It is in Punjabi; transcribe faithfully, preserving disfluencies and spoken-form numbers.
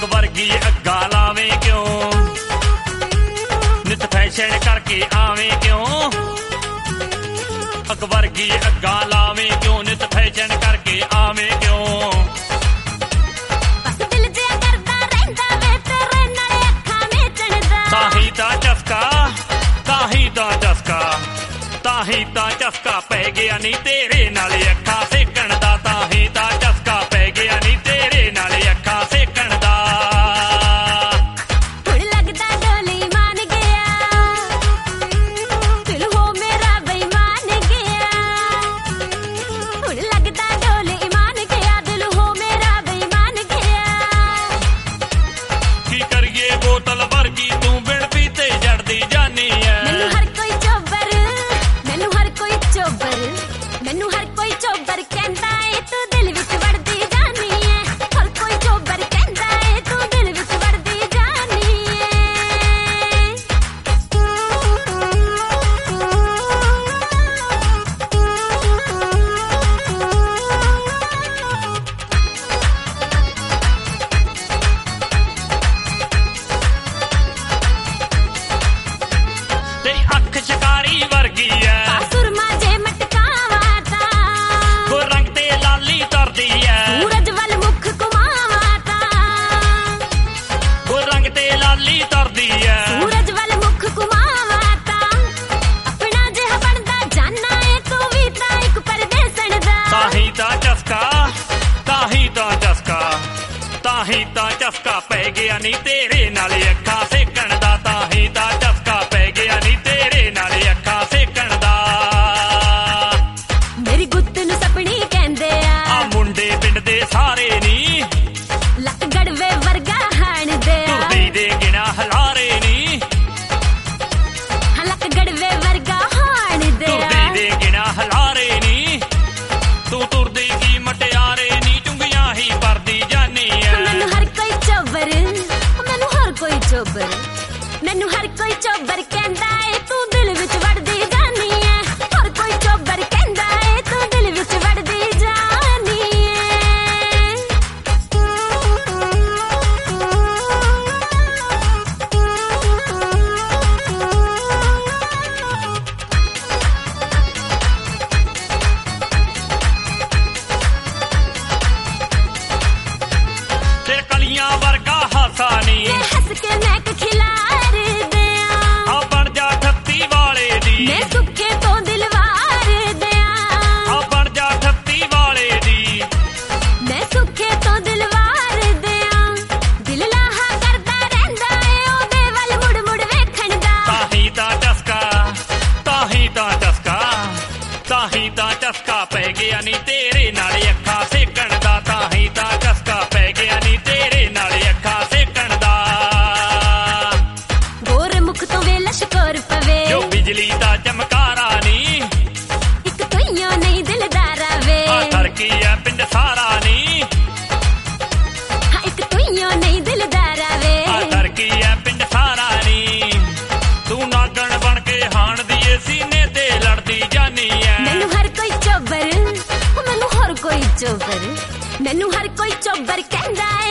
ਅੱਗ ਵਰਗੀ ਅੱਗਾ ਲਾਵੇਂ ਕਿਉਂ ਨਿਤ ਫੈਸ਼ਨ ਕਰਕੇ ਆਵੇਂ ਕਿਉਂ ਅੱਗ ਵਰਗੀ ਅੱਗਾ ਲਾਵੇਂ ਕਿਉਂ ਨਿਤ ਫੈਸ਼ਨ ਕਰਕੇ ਆਵੇਂ ਕਿਉਂ ਬਸ ਦਿਲ ਜਿਹਾ ਕਰਦਾ ਰਹਿੰਦਾ ਵੇ ਤੇਰੇ ਨਾਲ ਅੱਖਾਂ ਵੇਚਣ ਦਾ ਤਾਹੀ ਤਾਂ ਚਸਕਾ ਤਾਹੀ ਤਾਂ ਚਸਕਾ ਤਾਹੀ ਤਾਂ ਚਸਕਾ ਪੈ ਗਿਆ ਨੀ ਤੇਰੇ ਨਾਲ ਅੱਖਾਂ ਸੇਕਣ ਦਾ ਤਾਹੀ ਤਾਂ ਚਸਕਾ ਪੈ ਗਿਆ ਨੀ ਤੇਰੇ ਨਾਲ ਅੱਖਾਂ ਸੇਕਣ ਦਾ ਹੁਣ ਲੱਗਦਾ ਡੋਲੀ ਮਾਨ ਗਿਆ ਦਿਲ ਹੋ ਮੇਰਾ ਬੇਈਮਾਨ ਗਿਆ ਹੁਣ ਲੱਗਦਾ ਡੋਲੀ ਮਾਨ ਗਿਆ ਦਿਲ ਹੋ ਮੇਰਾ ਬੇਈਮਾਨ ਗਿਆ ਕੀ ਕਰੀਏ ਬੋਤਲ ਵਰਗੀ ਤੂੰ ਬਿਨ ਪੀਤੇ ਜੜਦੀ ਜਾਨੀ ਐ ਮੈਨੂੰ ਹਰ ਕੋਈ ਚੋਬਰ ਮੈਨੂੰ ਹਰ ਕੋਈ ਚੋਬਰ ਮੈਨੂੰ ਹਰ ਕੋਈ ਚੋਬਰ ਕਹਿੰਦਾ ਏ ਤੂੰ ਦਿਲ ਵਿੱਚ ਵੜਦੀ ਜਾਨੀ ਏ ਹਰ ਕੋਈ ਚੋਬਰ ਕਹਿੰਦਾ ਏ ਤੂੰ ਦਿਲ ਵਿੱਚ ਵੜਦੀ ਜਾਨੀ ਏ ਤੇ ਅੱਖ ਸ਼ਿਕਾਰੀ ਵਰਗੀ ਐ ਸੁਰਮਾ ਜੇ ਮਟਕਾਵਾਂ ਤਾਂ ਉਹ ਰੰਗ ਤੇ ਲਾਲੀ ਤਰਦੀ ਐ ਸੂਰਜ ਵੱਲ ਮੁੱਖ ਘੁਮਾਵਾਂ ਤਾਂ ਉਹ ਰੰਗ ਤੇ ਲਾਲੀ ਤਰਦੀ ਐ ਸੂਰਜ ਵੱਲ ਮੁੱਖ ਘੁਮਾਵਾਂ ਤਾਂ ਆਪਣਾ ਜਿਹਾ ਬਣਦਾ ਜਾਨਾ ਏ ਤੂੰ ਵੀ ਤਾਂ ਇੱਕ ਪਰਦੇਸਣ ਦਾ ਤਾਹੀ ਤਾਂ ਚਸਕਾ ਤਾਹੀ ਤਾਂ ਚਸਕਾ ਤਾਹੀ ਤਾਂ ਚਸਕਾ ਪੈ ਗਿਆ ਨੀ ਤੇਰੇ ਨਾਲ ਅੱਖਾਂ ਸੇਕਣ ਦਾ ਤਾਹੀ ਤਾਂ ਚਸਕਾ ਪੈ ਗਿਆ ਨੀ ਤੇਰੇ ਨਾਲ ਅੱਖਾਂ ਸੇਕਣ ਦਾ ਮੇਰੀ ਗੁੱਤ ਨੂੰ ਸਪਣੀ ਕਹਿੰਦੇ ਆ ਆ ਮੁੰਡੇ ਪਿੰਡ ਦੇ ਸਾਰੇ ਨੀ ਲੱਕ ਗੜਵੇ ਵਰਗਾ ਹਾਣਦੇ ਆ ਤੁਰਦੀ ਦੇ ਗਿਣਾ ਹਲਾਰੇ ਨੀ ਹਾਂ, ਲੱਕ ਗੜਵੇ ਵਰਗਾ ਹਾਣਦੇ ਤੁਰਦੀ ਆ ਦੇ ਗਿਣਾ ਹਲਾਰੇ ਨੀ ਤੂੰ ਤੁਰਦੀ ਕੀ ਮਟਿਆਰੇ ਨੀ ਚੁੰਗੀਆਂ ਹੀ ਪਰਦੀ ਜਾਨੀ ਐ ਮੈਨੂੰ ਹਰ ਕੋਈ ਚੋਬਰ ਮੈਨੂੰ ਹਰ ਕੋਈ ਚੋਬਰ ਮੈਨੂੰ ਹਰ ਕੋਈ ਚੋਬਰ ਕਹਿੰਦਾ ਏ ਤੂੰ ਦਿਲ ਵਿੱਚ ਵੜਦੀ ਜਾਨੀ ਏ ਹਰ ਕੋਈ ਚੋਬਰ ਕਹਿੰਦਾ ਏ ਤੂੰ ਦਿਲ ਵਿੱਚ ਵੜਦੀ ਜਾਨੀ ਤੇ ਕਲੀਆਂ ਵਰਗਾ ਹਾਸਾ ਨੀ ਏ ਹੱਸ ਕੇ ਮੈਂ ਖਿਲਾਰ ਦਿਆਂ ਆ ਬਣ ਜਾ ਠੱਤੀ ਵਾਲੇ ਦੀ ਮੈਂ ਸੁੱਕੇ ਤੋਂ ਦਿਲਵਾਰ ਦਿਆਂ ਆ ਬਣ ਜਾ ਠੱਤੀ ਵਾਲੇ ਦੀ ਮੈਂ ਸੁੱਕੇ ਤੋਂ ਦਿਲਵਾਰ ਦਿਆਂ ਦਿਲ ਲਾਹਾ ਕਰਦਾ ਰਹਿੰਦਾ ਏ ਉਹਦੇ ਵੱਲ ਮੁੜ ਮੁੜ ਵੇਖਣ ਦਾ ਤਾਹੀ ਤਾਂ ਚਸਕਾ ਤਾਹੀ ਤਾਂ ਚਸਕਾ ਤਾਹੀ ਤਾਂ ਚਸਕਾ ਪੈ ਗਿਆ ਨੀ ਤੇਰੇ ਨਾਲ ਅੱਖਾਂ ਸੇਕਣ ਦਾ ਤਾਹੀ ਤਾਂ ਚਸਕਾ ਪੈ ਗਿਆ ਨੀ ਤੇਰੇ ਨਾਲ ਅੱਖਾਂ ਸੇਕਣ ਦਾ ਗੋਰ ਮੁਖ ਤੋਂ ਵੇ ਲਸ਼ਕਰ ਪਵੇ ਜੋ ਬਿਜਲੀ ਦਾ ਚਮਕਾਰਾ ਨੀ ਇੱਕ ਤੋਈਓ ਨਹੀਂ ਦਿਲਦਾਰਾ ਵੇ ਆ ਧਰਕੀ ਐ ਪਿੰਡ ਸਾਰਾ ਨੀ ਹਾਂ ਇੱਕ ਤੋਈਓ ਨਹੀਂ ਦਿਲਦਾਰਾ ਵੇ ਆ ਧਰਕੀ ਐ ਪਿੰਡ ਸਾਰਾ ਨੀ ਤੂੰ ਨਾਗਣ ਬਣ ਕੇ ਹਾਣਦੀ ਏ ਸੀਨੇ ਤੇ ਲੜਦੀ ਜਾਨੀ ਐ ਮੈਨੂੰ ਹਰ ਕੋਈ ਚੋਬਰ ਮੈਨੂੰ ਹਰ ਕੋਈ ਚੋਬਰ ਮੈਨੂੰ ਹਰ ਕੋਈ ਚੋਬਰ ਕਹਿੰਦਾ